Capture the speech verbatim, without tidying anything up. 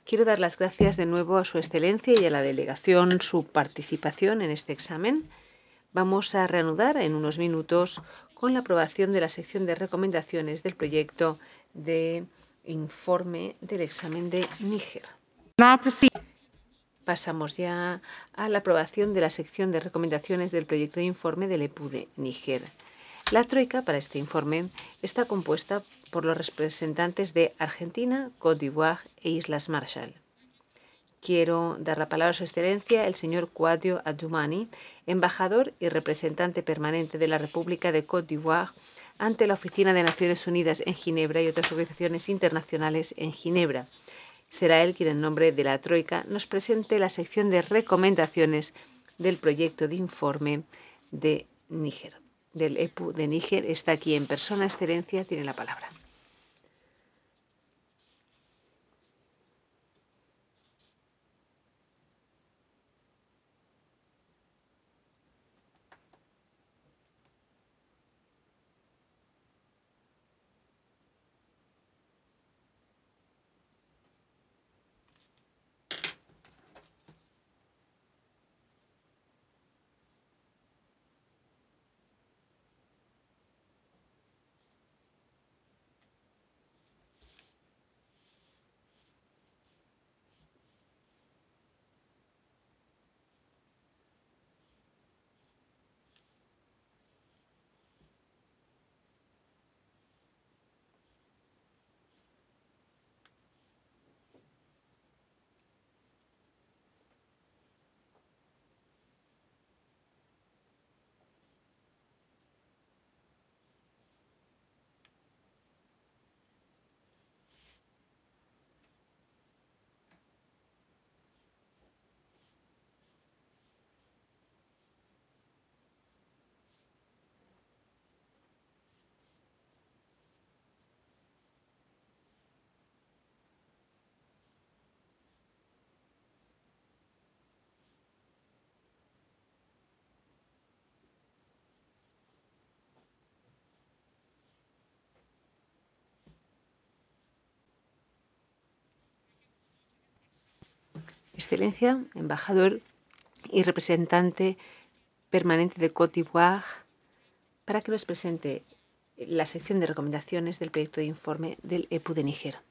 Quiero dar las gracias de nuevo a Su Excelencia y a la delegación su participación en este examen. Vamos a reanudar en unos minutos con la aprobación de la sección de recomendaciones del proyecto de informe del examen de Níger. Pasamos ya a la aprobación de la sección de recomendaciones del proyecto de informe del E P U de Níger. La troika para este informe está compuesta por los representantes de Argentina, Côte d'Ivoire e Islas Marshall. Quiero dar la palabra a Su Excelencia el señor Kouadio Adjoumani, embajador y representante permanente de la República de Côte d'Ivoire ante la Oficina de Naciones Unidas en Ginebra y otras organizaciones internacionales en Ginebra. Será él quien, en nombre de la Troika, nos presente la sección de recomendaciones del proyecto de informe de Níger. Del E P U de Níger está aquí en persona. Excelencia, tiene la palabra. Excelencia, embajador y representante permanente de Côte d'Ivoire, para que nos presente la sección de recomendaciones del proyecto de informe del E P U de Níger.